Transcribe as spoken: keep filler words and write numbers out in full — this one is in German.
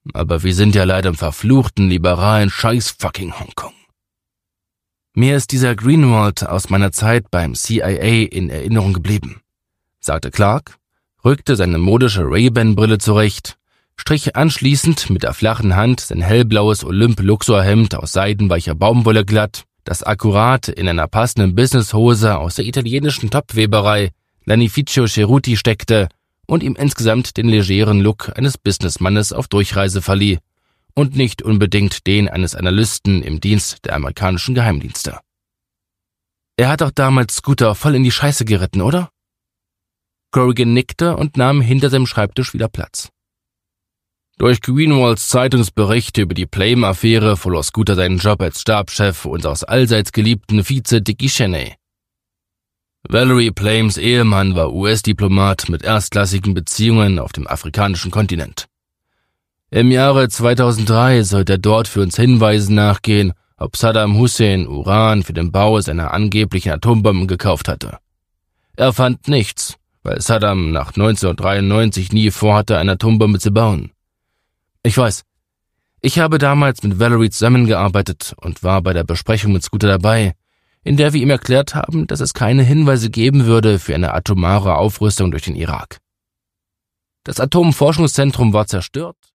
aber wir sind ja leider im verfluchten, liberalen Scheiß-fucking Hongkong. Mir ist dieser Greenwald aus meiner Zeit beim C I A in Erinnerung geblieben, sagte Clark, rückte seine modische Ray-Ban-Brille zurecht, strich anschließend mit der flachen Hand sein hellblaues Olymp-Luxor-Hemd aus seidenweicher Baumwolle glatt, das akkurat in einer passenden Businesshose aus der italienischen Topweberei Lanificio Ceruti steckte und ihm insgesamt den legeren Look eines Businessmannes auf Durchreise verlieh und nicht unbedingt den eines Analysten im Dienst der amerikanischen Geheimdienste. Er hat auch damals Scooter voll in die Scheiße geritten, oder? Corrigan nickte und nahm hinter seinem Schreibtisch wieder Platz. Durch Greenwalds Zeitungsberichte über die Plame-Affäre verlor Scooter seinen Job als Stabschef unseres allseits geliebten Vize Dickie Cheney. Valerie Plames Ehemann war U S-Diplomat mit erstklassigen Beziehungen auf dem afrikanischen Kontinent. Im Jahre zweitausenddrei sollte er dort für uns Hinweisen nachgehen, ob Saddam Hussein Uran für den Bau seiner angeblichen Atombomben gekauft hatte. Er fand nichts, weil Saddam nach neunzehnhundertdreiundneunzig nie vorhatte, eine Atombombe zu bauen. Ich weiß, ich habe damals mit Valerie zusammengearbeitet und war bei der Besprechung mit Scooter dabei, in der wir ihm erklärt haben, dass es keine Hinweise geben würde für eine atomare Aufrüstung durch den Irak. Das Atomforschungszentrum war zerstört